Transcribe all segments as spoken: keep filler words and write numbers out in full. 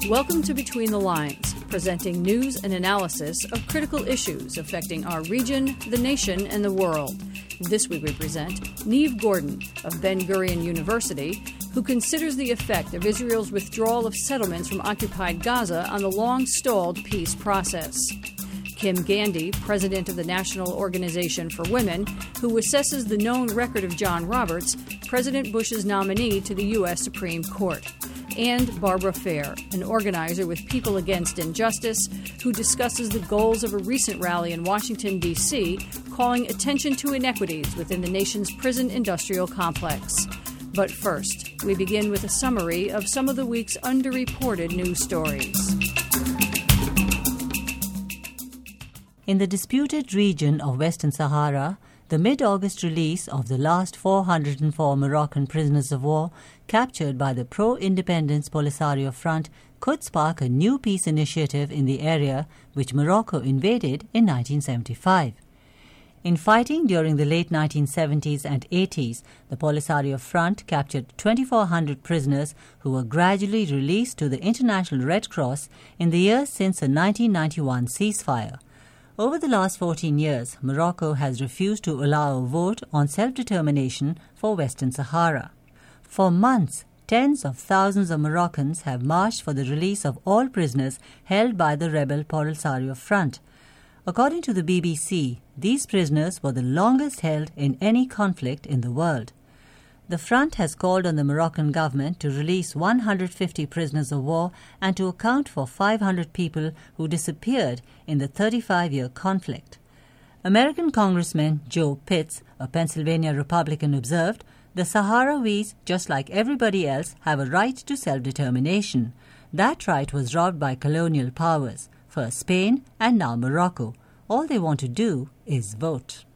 Welcome to Between the Lines, presenting news and analysis of critical issues affecting our region, the nation, and the world. This week we present Neve Gordon of Ben-Gurion University, who considers the effect of Israel's withdrawal of settlements from occupied Gaza on the long-stalled peace process. Kim Gandy, president of the National Organization for Women, who assesses the known record of John Roberts, President Bush's nominee to the U S Supreme Court. And Barbara Fair, an organizer with People Against Injustice, who discusses the goals of a recent rally in Washington, D C, calling attention to inequities within the nation's prison industrial complex. But first, we begin with a summary of some of the week's underreported news stories. In the disputed region of Western Sahara, the mid-August release of the last four hundred four Moroccan prisoners of war captured by the pro-independence Polisario Front could spark a new peace initiative in the area which Morocco invaded in nineteen seventy-five. In fighting during the late nineteen seventies and eighties, the Polisario Front captured twenty-four hundred prisoners who were gradually released to the International Red Cross in the years since the nineteen ninety-one ceasefire. Over the last fourteen years, Morocco has refused to allow a vote on self-determination for Western Sahara. For months, tens of thousands of Moroccans have marched for the release of all prisoners held by the rebel Polisario Front. According to the B B C, these prisoners were the longest held in any conflict in the world. The front has called on the Moroccan government to release one hundred fifty prisoners of war and to account for five hundred people who disappeared in the thirty-five-year conflict. American Congressman Joe Pitts, a Pennsylvania Republican, observed, "The Sahrawis, just like everybody else, have a right to self-determination. That right was robbed by colonial powers, first Spain and now Morocco. All they want to do is vote."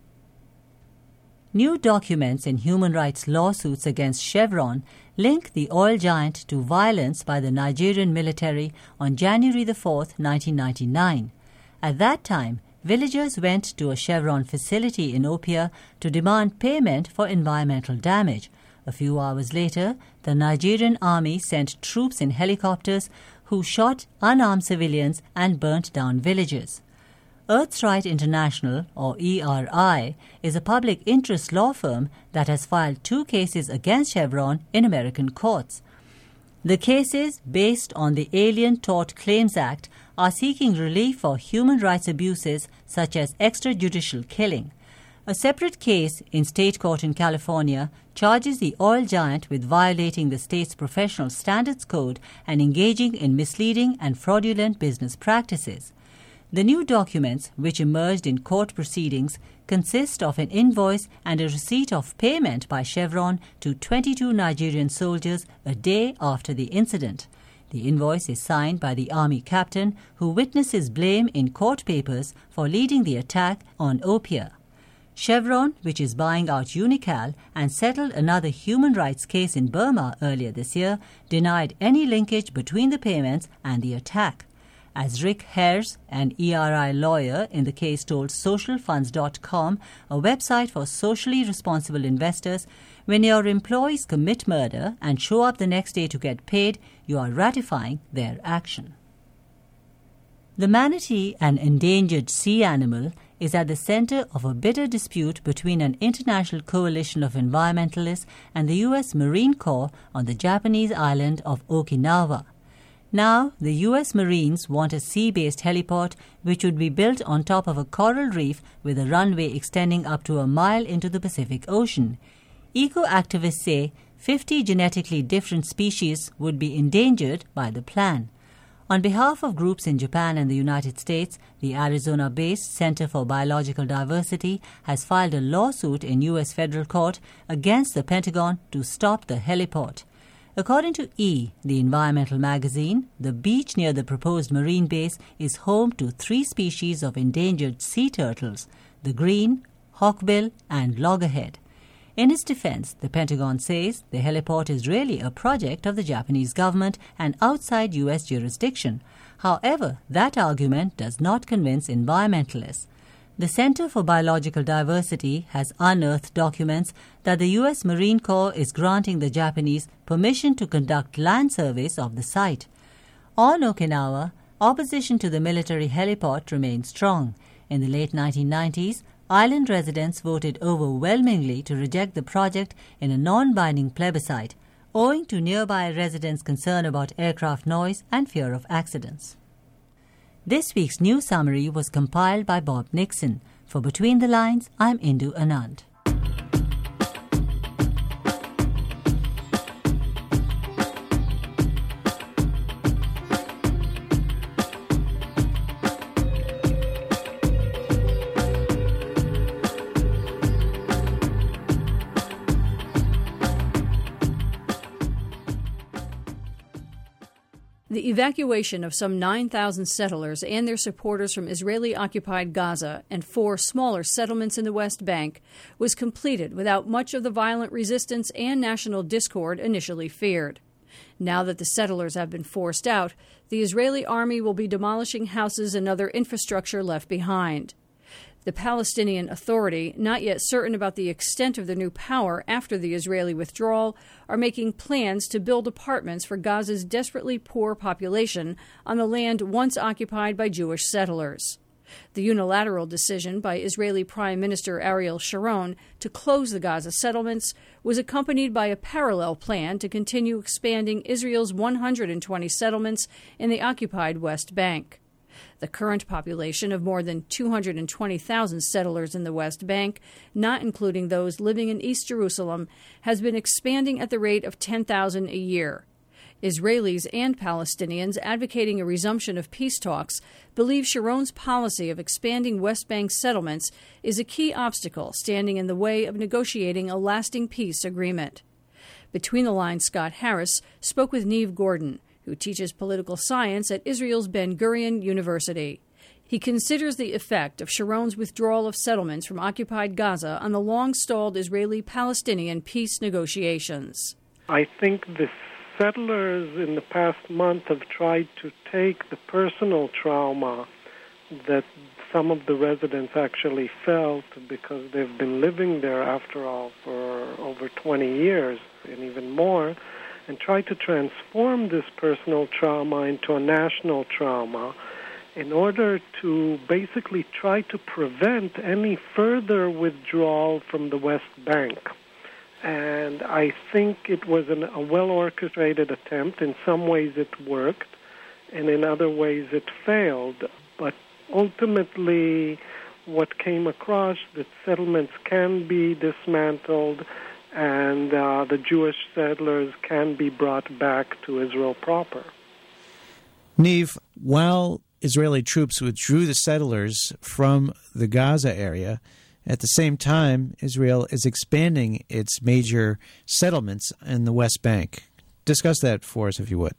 New documents in human rights lawsuits against Chevron link the oil giant to violence by the Nigerian military on January the fourth, nineteen ninety-nine. At that time, villagers went to a Chevron facility in Opia to demand payment for environmental damage. A few hours later, the Nigerian army sent troops in helicopters who shot unarmed civilians and burnt down villages. Earthright International, or E R I, is a public interest law firm that has filed two cases against Chevron in American courts. The cases, based on the Alien Tort Claims Act, are seeking relief for human rights abuses such as extrajudicial killing. A separate case in state court in California charges the oil giant with violating the state's professional standards code and engaging in misleading and fraudulent business practices. The new documents, which emerged in court proceedings, consist of an invoice and a receipt of payment by Chevron to twenty-two Nigerian soldiers a day after the incident. The invoice is signed by the army captain who witnesses blame in court papers for leading the attack on Opia. Chevron, which is buying out Unocal and settled another human rights case in Burma earlier this year, denied any linkage between the payments and the attack. As Rick Hares, an E R I lawyer in the case, told social funds dot com, a website for socially responsible investors, when your employees commit murder and show up the next day to get paid, you are ratifying their action. The manatee, an endangered sea animal, is at the center of a bitter dispute between an international coalition of environmentalists and the U S Marine Corps on the Japanese island of Okinawa. Now, the U S Marines want a sea-based heliport which would be built on top of a coral reef with a runway extending up to a mile into the Pacific Ocean. Eco-activists say fifty genetically different species would be endangered by the plan. On behalf of groups in Japan and the United States, the Arizona-based Center for Biological Diversity has filed a lawsuit in U S federal court against the Pentagon to stop the heliport. According to E, the environmental magazine, the beach near the proposed marine base is home to three species of endangered sea turtles, the green, hawkbill, and loggerhead. In its defense, the Pentagon says the heliport is really a project of the Japanese government and outside U S jurisdiction. However, that argument does not convince environmentalists. The Center for Biological Diversity has unearthed documents that the U S Marine Corps is granting the Japanese permission to conduct land surveys of the site. On Okinawa, opposition to the military heliport remained strong. In the late nineteen nineties, island residents voted overwhelmingly to reject the project in a non-binding plebiscite, owing to nearby residents' concern about aircraft noise and fear of accidents. This week's news summary was compiled by Bob Nixon. For Between the Lines, I'm Indu Anand. The evacuation of some nine thousand settlers and their supporters from Israeli-occupied Gaza and four smaller settlements in the West Bank was completed without much of the violent resistance and national discord initially feared. Now that the settlers have been forced out, the Israeli army will be demolishing houses and other infrastructure left behind. The Palestinian Authority, not yet certain about the extent of the new power after the Israeli withdrawal, are making plans to build apartments for Gaza's desperately poor population on the land once occupied by Jewish settlers. The unilateral decision by Israeli Prime Minister Ariel Sharon to close the Gaza settlements was accompanied by a parallel plan to continue expanding Israel's one hundred twenty settlements in the occupied West Bank. The current population of more than two hundred twenty thousand settlers in the West Bank, not including those living in East Jerusalem, has been expanding at the rate of ten thousand a year. Israelis and Palestinians advocating a resumption of peace talks believe Sharon's policy of expanding West Bank settlements is a key obstacle standing in the way of negotiating a lasting peace agreement. Between the Lines, Scott Harris spoke with Niamh Gordon, who teaches political science at Israel's Ben-Gurion University. He considers the effect of Sharon's withdrawal of settlements from occupied Gaza on the long-stalled Israeli-Palestinian peace negotiations. I think the settlers in the past month have tried to take the personal trauma that some of the residents actually felt because they've been living there, after all, for over twenty years and even more, and try to transform this personal trauma into a national trauma in order to basically try to prevent any further withdrawal from the West Bank. And I think it was an, a well-orchestrated attempt. In some ways it worked, and in other ways it failed. But ultimately what came across, that settlements can be dismantled, and uh, the Jewish settlers can be brought back to Israel proper. Niamh, while Israeli troops withdrew the settlers from the Gaza area, at the same time, Israel is expanding its major settlements in the West Bank. Discuss that for us, if you would.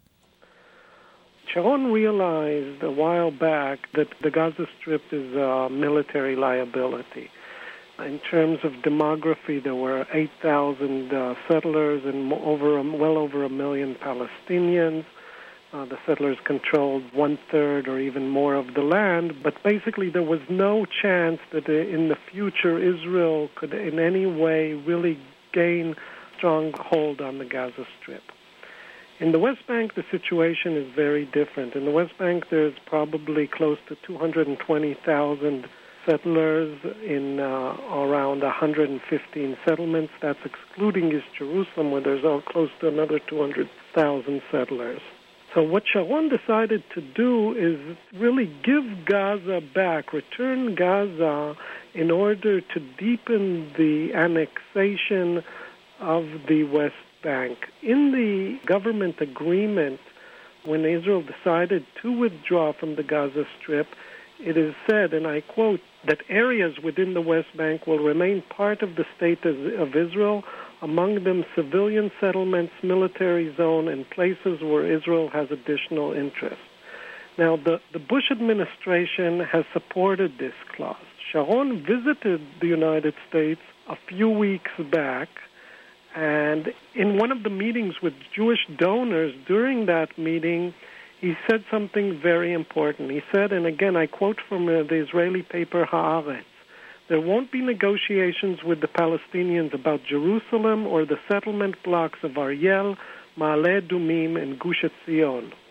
Sharon realized a while back that the Gaza Strip is a military liability. In terms of demography, there were eight thousand uh, settlers and over a, well over a million Palestinians. Uh, the settlers controlled one-third or even more of the land, but basically there was no chance that uh, in the future Israel could in any way really gain strong hold on the Gaza Strip. In the West Bank, the situation is very different. In the West Bank, there's probably close to two hundred twenty thousand settlers in uh, around one hundred fifteen settlements. That's excluding East Jerusalem, where there's all close to another two hundred thousand settlers. So what Sharon decided to do is really give Gaza back, return Gaza, in order to deepen the annexation of the West Bank. In the government agreement, when Israel decided to withdraw from the Gaza Strip, it is said, and I quote, that areas within the West Bank will remain part of the state of Israel, among them civilian settlements, military zone, and places where Israel has additional interest. Now, the, the Bush administration has supported this clause. Sharon visited the United States a few weeks back, and in one of the meetings with Jewish donors during that meeting, he said something very important. He said, and again I quote from uh, the Israeli paper Haaretz, there won't be negotiations with the Palestinians about Jerusalem or the settlement blocks of Ariel, Ma'ale Adumim, and Gush Etzion.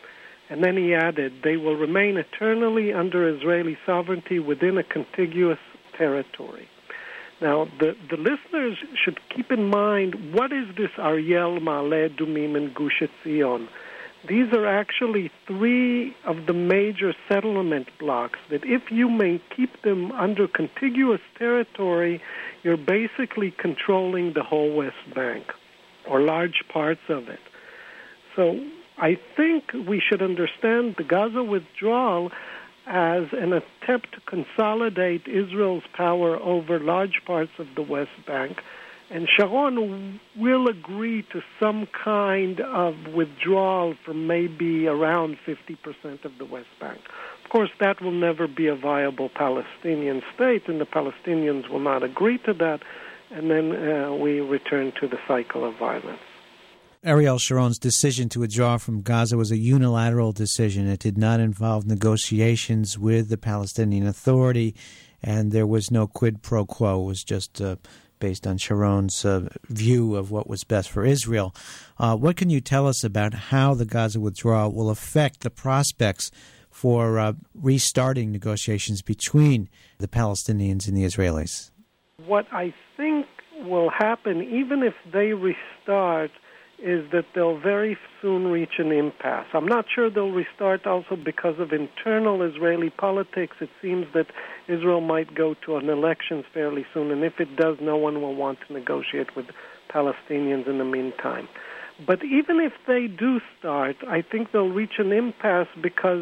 And then he added, they will remain eternally under Israeli sovereignty within a contiguous territory. Now, the, the listeners should keep in mind, what is this Ariel, Ma'ale, Dumim, and Gush Etzion? These are actually three of the major settlement blocks that if you may keep them under contiguous territory, you're basically controlling the whole West Bank, or large parts of it. So I think we should understand the Gaza withdrawal as an attempt to consolidate Israel's power over large parts of the West Bank. And Sharon will agree to some kind of withdrawal from maybe around fifty percent of the West Bank. Of course, that will never be a viable Palestinian state, and the Palestinians will not agree to that, and then uh, we return to the cycle of violence. Ariel Sharon's decision to withdraw from Gaza was a unilateral decision. It did not involve negotiations with the Palestinian Authority, and there was no quid pro quo. It was just uh, based on Sharon's uh, view of what was best for Israel. Uh, what can you tell us about how the Gaza withdrawal will affect the prospects for uh, restarting negotiations between the Palestinians and the Israelis? What I think will happen, even if they restart, is that they'll very soon reach an impasse. I'm not sure they'll restart also because of internal Israeli politics. It seems that Israel might go to an elections fairly soon, and if it does, no one will want to negotiate with Palestinians in the meantime. But even if they do start, I think they'll reach an impasse because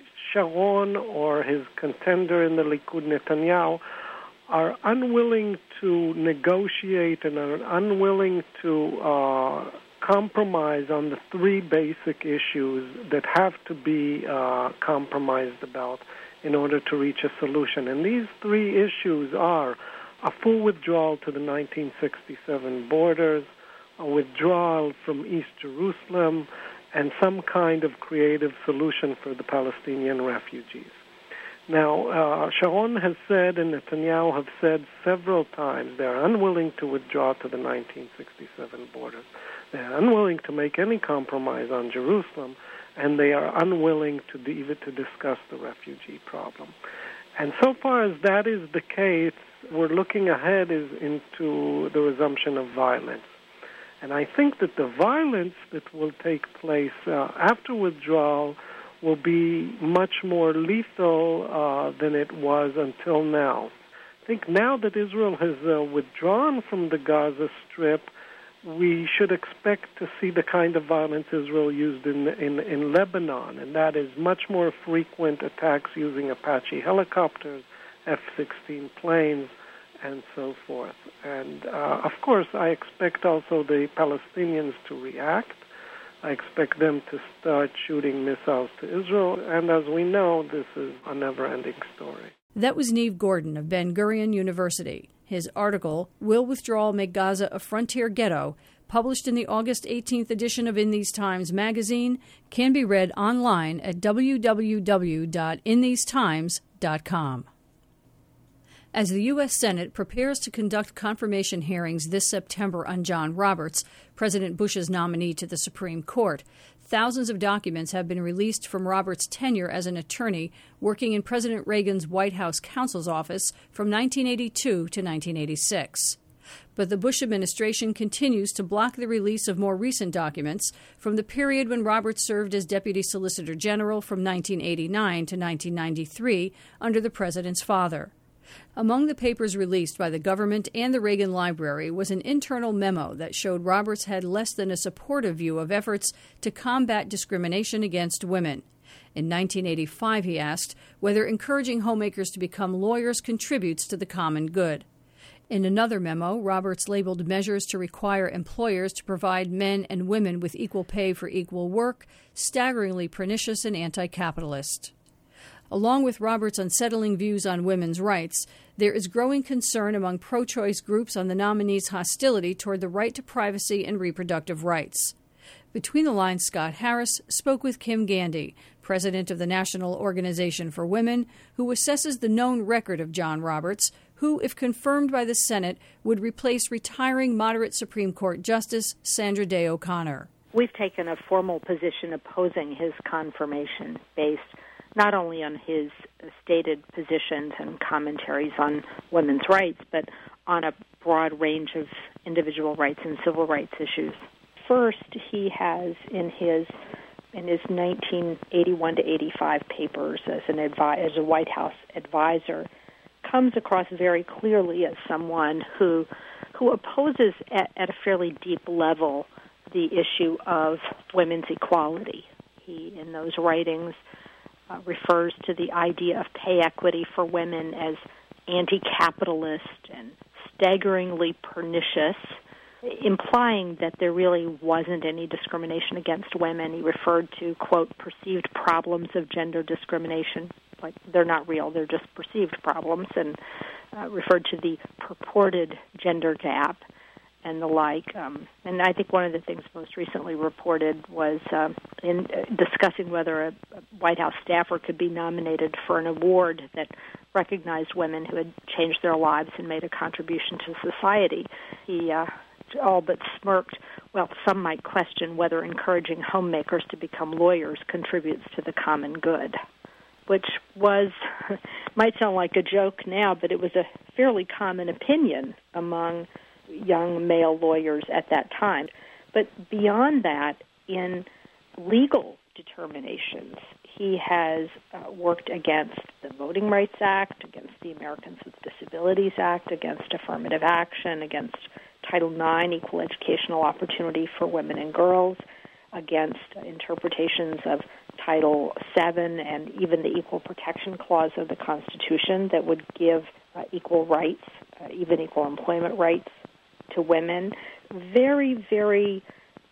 Sharon or his contender in the Likud, Netanyahu, are unwilling to negotiate and are unwilling to uh, compromise on the three basic issues that have to be uh, compromised about in order to reach a solution. And these three issues are a full withdrawal to the nineteen sixty-seven borders, a withdrawal from East Jerusalem, and some kind of creative solution for the Palestinian refugees. Now, uh, Sharon has said and Netanyahu have said several times they're unwilling to withdraw to the nineteen sixty-seven borders. They're unwilling to make any compromise on Jerusalem, and they are unwilling to even to discuss the refugee problem. And so far as that is the case, we're looking ahead is into the resumption of violence. And I think that the violence that will take place uh, after withdrawal will be much more lethal uh, than it was until now. I think now that Israel has uh, withdrawn from the Gaza Strip, we should expect to see the kind of violence Israel used in, in, in Lebanon, and that is much more frequent attacks using Apache helicopters, F sixteen planes, and so forth. And, uh, of course, I expect also the Palestinians to react. I expect them to start shooting missiles to Israel, and as we know, this is a never-ending story. That was Nev Gordon of Ben-Gurion University. His article, Will Withdrawal Make Gaza a Frontier Ghetto?, published in the August eighteenth edition of In These Times magazine, can be read online at w w w dot in these times dot com. As the U S. Senate prepares to conduct confirmation hearings this September on John Roberts, President Bush's nominee to the Supreme Court, thousands of documents have been released from Roberts' tenure as an attorney working in President Reagan's White House counsel's office from nineteen eighty-two to nineteen eighty-six. But the Bush administration continues to block the release of more recent documents from the period when Roberts served as Deputy Solicitor General from nineteen eighty-nine to nineteen ninety-three under the president's father. Among the papers released by the government and the Reagan Library was an internal memo that showed Roberts had less than a supportive view of efforts to combat discrimination against women. In nineteen eighty-five, he asked whether encouraging homemakers to become lawyers contributes to the common good. In another memo, Roberts labeled measures to require employers to provide men and women with equal pay for equal work staggeringly pernicious and anti-capitalist. Along with Roberts' unsettling views on women's rights, there is growing concern among pro-choice groups on the nominee's hostility toward the right to privacy and reproductive rights. Between the Lines, Scott Harris spoke with Kim Gandy, president of the National Organization for Women, who assesses the known record of John Roberts, who, if confirmed by the Senate, would replace retiring moderate Supreme Court Justice Sandra Day O'Connor. We've taken a formal position opposing his confirmation based not only on his stated positions and commentaries on women's rights, but on a broad range of individual rights and civil rights issues. First, he has in his in his nineteen eighty-one to eighty-five papers as an advi- as a White House advisor, comes across very clearly as someone who who opposes at, at a fairly deep level the issue of women's equality. He, in those writings, uh, refers to the idea of pay equity for women as anti-capitalist and staggeringly pernicious, implying that there really wasn't any discrimination against women. He referred to, quote, perceived problems of gender discrimination, like they're not real, they're just perceived problems, and uh, referred to the purported gender gap and the like. Um, and I think one of the things most recently reported was um, in uh, discussing whether a, a White House staffer could be nominated for an award that recognized women who had changed their lives and made a contribution to society. He uh, all but smirked. Well, some might question whether encouraging homemakers to become lawyers contributes to the common good, which was, might sound like a joke now, but it was a fairly common opinion among young male lawyers at that time. But beyond that, in legal determinations, he has uh, worked against the Voting Rights Act, against the Americans with Disabilities Act, against affirmative action, against Title nine, equal educational opportunity for women and girls, against interpretations of Title seven and even the Equal Protection Clause of the Constitution that would give uh, equal rights, uh, even equal employment rights to women. Very, very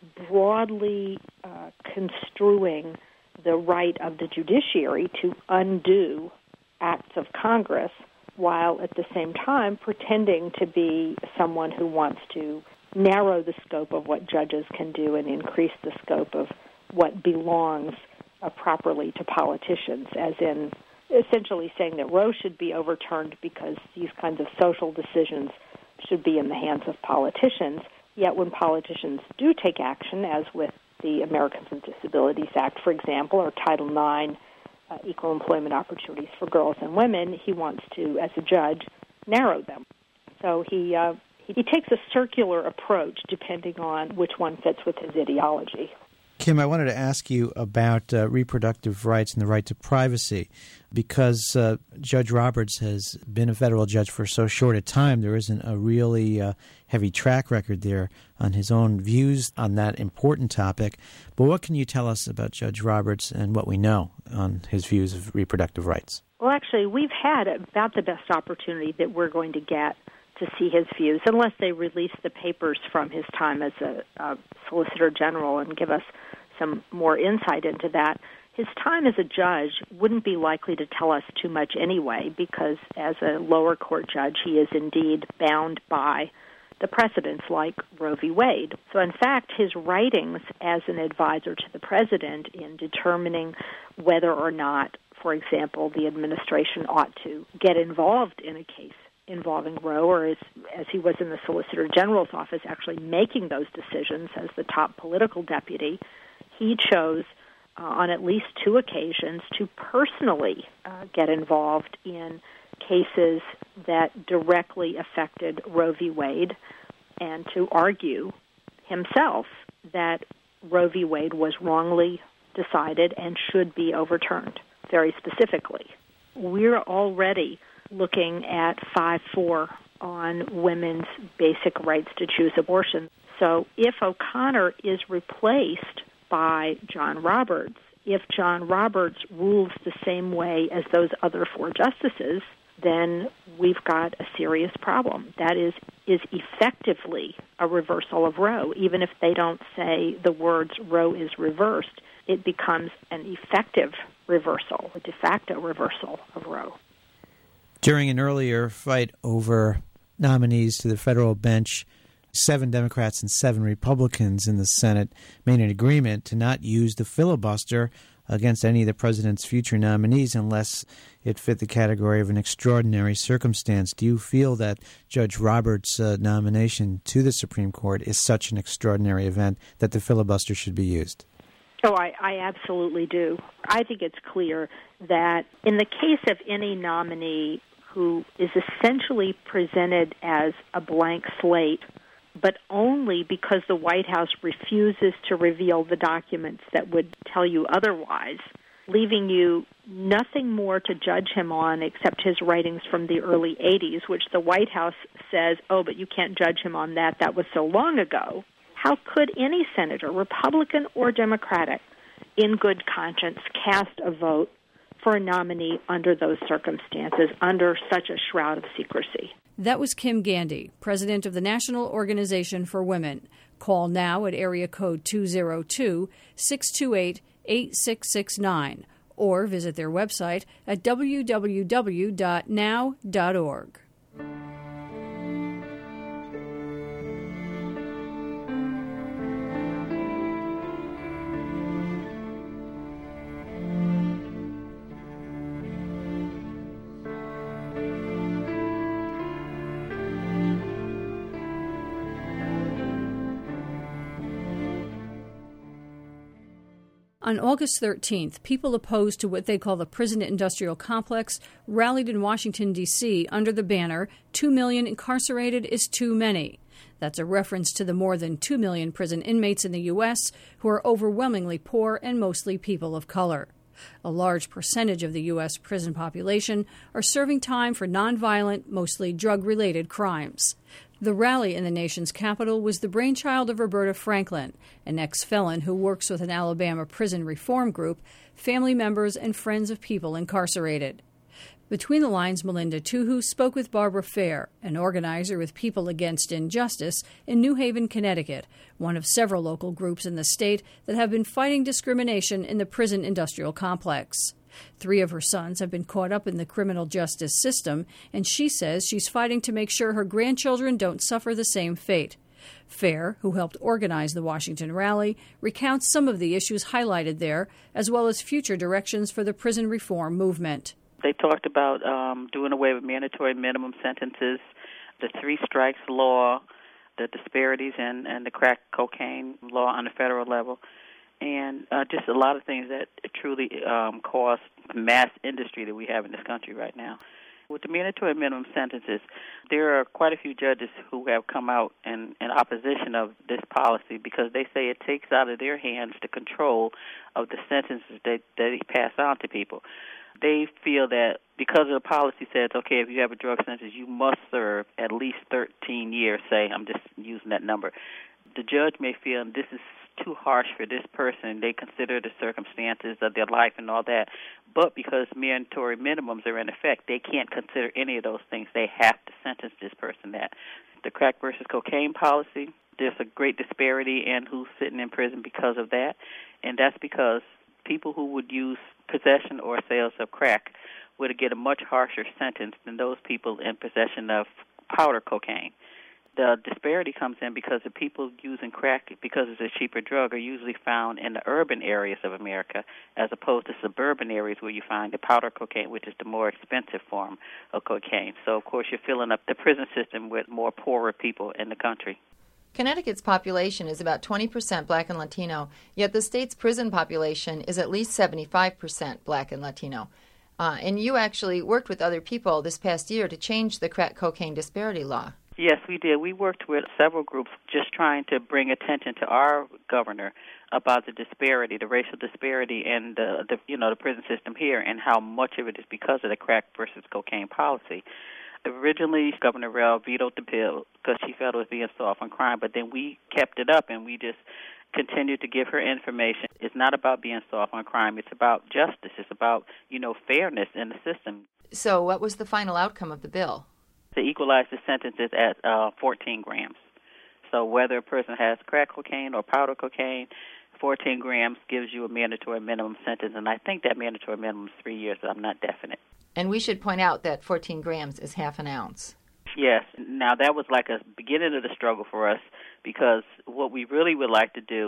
broadly uh, construing the right of the judiciary to undo acts of Congress, while at the same time pretending to be someone who wants to narrow the scope of what judges can do and increase the scope of what belongs uh, properly to politicians, as in essentially saying that Roe should be overturned because these kinds of social decisions should be in the hands of politicians. Yet when politicians do take action, as with the Americans with Disabilities Act, for example, or Title nine, uh, equal employment opportunities for girls and women, he wants to, as a judge, narrow them. So he uh, he, he takes a circular approach depending on which one fits with his ideology. Kim, I wanted to ask you about uh, reproductive rights and the right to privacy. Because uh, Judge Roberts has been a federal judge for so short a time, there isn't a really uh, heavy track record there on his own views on that important topic. But what can you tell us about Judge Roberts and what we know on his views of reproductive rights? Well, actually, we've had about the best opportunity that we're going to get to see his views, unless they release the papers from his time as a, a Solicitor General and give us some more insight into that. His time as a judge wouldn't be likely to tell us too much anyway, because as a lower court judge, he is indeed bound by the precedents like Roe v. Wade. So in fact, his writings as an advisor to the president in determining whether or not, for example, the administration ought to get involved in a case involving Roe, or as, as he was in the Solicitor General's office actually making those decisions as the top political deputy, he chose uh, on at least two occasions to personally uh, get involved in cases that directly affected Roe v. Wade and to argue himself that Roe v. Wade was wrongly decided and should be overturned, very specifically. We're already looking at five four on women's basic rights to choose abortion. So if O'Connor is replaced by John Roberts, if John Roberts rules the same way as those other four justices, then we've got a serious problem. That is, is effectively a reversal of Roe. Even if they don't say the words Roe is reversed, it becomes an effective reversal, a de facto reversal of Roe. During an earlier fight over nominees to the federal bench, seven Democrats and seven Republicans in the Senate made an agreement to not use the filibuster against any of the president's future nominees unless it fit the category of an extraordinary circumstance. Do you feel that Judge Roberts' uh, nomination to the Supreme Court is such an extraordinary event that the filibuster should be used? Oh, I, I absolutely do. I think it's clear that in the case of any nominee who is essentially presented as a blank slate, but only because the White House refuses to reveal the documents that would tell you otherwise, leaving you nothing more to judge him on except his writings from the early eighties, which the White House says, oh, but you can't judge him on that. That was so long ago. How could any senator, Republican or Democratic, in good conscience cast a vote for a nominee under those circumstances, under such a shroud of secrecy? That was Kim Gandy, president of the National Organization for Women. Call now at area code two oh two, six two eight, eight six six nine or visit their website at w w w dot now dot org. On August thirteenth, people opposed to what they call the prison industrial complex rallied in Washington, D C under the banner, two million incarcerated is too many. That's a reference to the more than two million prison inmates in the U S who are overwhelmingly poor and mostly people of color. A large percentage of the U S prison population are serving time for nonviolent, mostly drug-related crimes. The rally in the nation's capital was the brainchild of Roberta Franklin, an ex-felon who works with an Alabama prison reform group, family members, and friends of people incarcerated. Between the lines, Melinda Tuhu spoke with Barbara Fair, an organizer with People Against Injustice in New Haven, Connecticut, one of several local groups in the state that have been fighting discrimination in the prison industrial complex. Three of her sons have been caught up in the criminal justice system, and she says she's fighting to make sure her grandchildren don't suffer the same fate. Fair, who helped organize the Washington rally, recounts some of the issues highlighted there, as well as future directions for the prison reform movement. They talked about um, doing away with mandatory minimum sentences, the three strikes law, the disparities in, in the crack cocaine law on the federal level, and uh, just a lot of things that truly um, cause mass industry that we have in this country right now. With the mandatory minimum sentences, there are quite a few judges who have come out in, in opposition of this policy because they say it takes out of their hands the control of the sentences that, that they pass on to people. They feel that because of the policy says, okay, if you have a drug sentence, you must serve at least thirteen years, say, I'm just using that number. The judge may feel this is too harsh for this person. They consider the circumstances of their life and all that. But because mandatory minimums are in effect, they can't consider any of those things. They have to sentence this person that. The crack versus cocaine policy, there's a great disparity in who's sitting in prison because of that. And that's because people who would use possession or sales of crack would get a much harsher sentence than those people in possession of powder cocaine. The disparity comes in because the people using crack, because it's a cheaper drug, are usually found in the urban areas of America as opposed to suburban areas where you find the powder cocaine, which is the more expensive form of cocaine. So, of course, you're filling up the prison system with more poorer people in the country. Connecticut's population is about twenty percent Black and Latino, yet the state's prison population is at least seventy-five percent Black and Latino. Uh, and you actually worked with other people this past year to change the crack cocaine disparity law. Yes, we did. We worked with several groups just trying to bring attention to our governor about the disparity, the racial disparity in the, the you know, the prison system here and how much of it is because of the crack versus cocaine policy. Originally, Governor Rell vetoed the bill because she felt it was being soft on crime, but then we kept it up and we just continued to give her information. It's not about being soft on crime. It's about justice. It's about, you know, fairness in the system. So what was the final outcome of the bill? To equalize the sentences at uh, fourteen grams. So whether a person has crack cocaine or powder cocaine, fourteen grams gives you a mandatory minimum sentence, and I think that mandatory minimum is three years, but I'm not definite. And we should point out that fourteen grams is half an ounce. Yes. Now, that was like a beginning of the struggle for us because what we really would like to do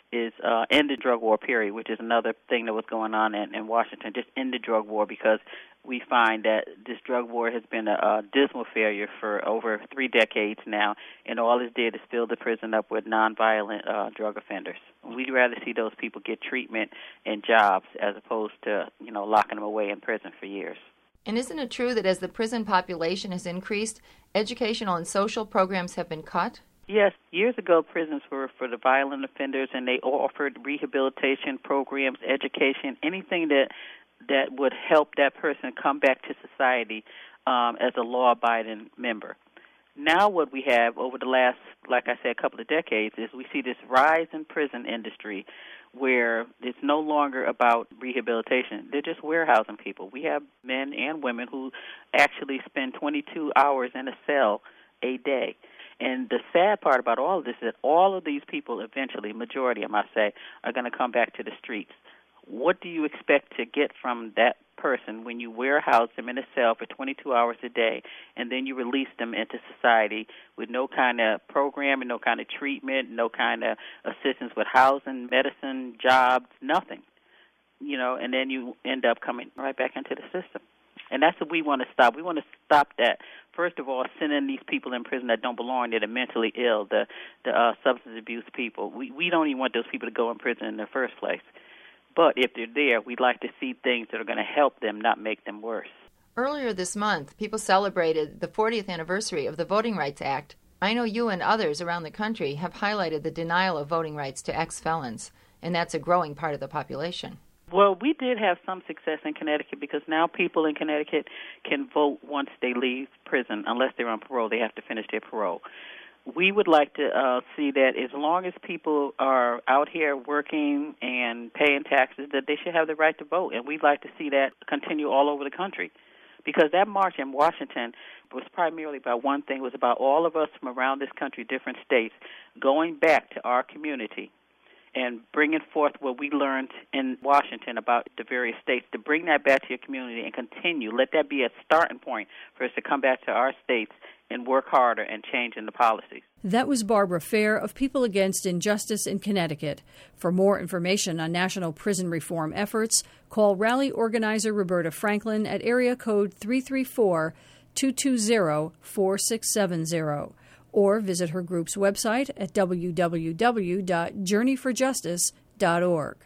is uh, end the drug war, period, which is another thing that was going on in, in Washington. Just end the drug war, because we find that this drug war has been a, a dismal failure for over three decades now, and all it did is fill the prison up with nonviolent uh, drug offenders. We'd rather see those people get treatment and jobs as opposed to, you know, locking them away in prison for years. And isn't it true that as the prison population has increased, educational and social programs have been cut? Yes. Years ago, prisons were for the violent offenders, and they offered rehabilitation programs, education, anything that that would help that person come back to society um, as a law-abiding member. Now what we have over the last, like I said, couple of decades is we see this rise in prison industry where it's no longer about rehabilitation. They're just warehousing people. We have men and women who actually spend twenty-two hours in a cell a day. And the sad part about all of this is that all of these people eventually, majority I must say, are going to come back to the streets. What do you expect to get from that person when you warehouse them in a cell for twenty-two hours a day, and then you release them into society with no kind of program and no kind of treatment, no kind of assistance with housing, medicine, jobs, nothing, you know, and then you end up coming right back into the system. And that's what we want to stop. We want to stop that. First of all, sending these people in prison that don't belong there, the mentally ill, the, the uh, substance abuse people. We, we don't even want those people to go in prison in the first place. But if they're there, we'd like to see things that are going to help them, not make them worse. Earlier this month, people celebrated the fortieth anniversary of the Voting Rights Act. I know you and others around the country have highlighted the denial of voting rights to ex-felons, and that's a growing part of the population. Well, we did have some success in Connecticut because now people in Connecticut can vote once they leave prison. Unless they're on parole, they have to finish their parole. We would like to uh, see that as long as people are out here working and paying taxes, that they should have the right to vote. And we'd like to see that continue all over the country. Because that march in Washington was primarily about one thing. It was about all of us from around this country, different states, going back to our community and bringing forth what we learned in Washington about the various states, to bring that back to your community and continue. Let that be a starting point for us to come back to our states and work harder and change in the policies. That was Barbara Fair of People Against Injustice in Connecticut. For more information on national prison reform efforts, call rally organizer Roberta Franklin at area code three three four, two two zero, four six seven zero. Or visit her group's website at w w w dot journey for justice dot org.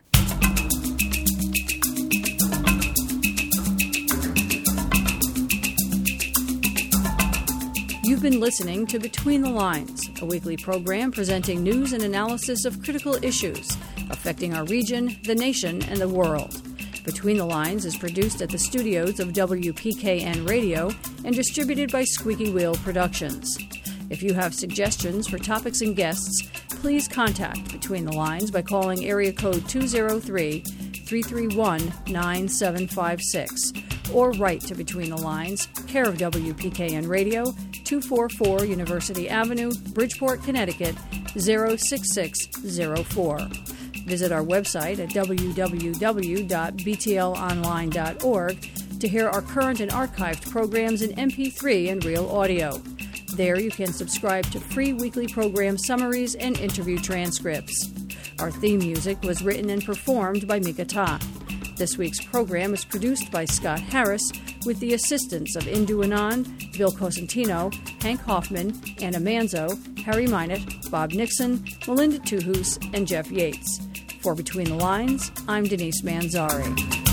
You've been listening to Between the Lines, a weekly program presenting news and analysis of critical issues affecting our region, the nation, and the world. Between the Lines is produced at the studios of W P K N Radio and distributed by Squeaky Wheel Productions. If you have suggestions for topics and guests, please contact Between the Lines by calling area code two oh three, three three one, nine seven five six or write to Between the Lines, care of W P K N Radio, two forty-four University Avenue, Bridgeport, Connecticut, zero six six zero four. Visit our website at w w w dot b t l online dot org to hear our current and archived programs in M P three and real audio. There you can subscribe to free weekly program summaries and interview transcripts. Our theme music was written and performed by Mika Ta. This week's program is produced by Scott Harris with the assistance of Indu Anand, Bill Cosentino, Hank Hoffman, Anna Manzo, Harry Minott, Bob Nixon, Melinda Tuhus, and Jeff Yates. For Between the Lines, I'm Denise Manzari.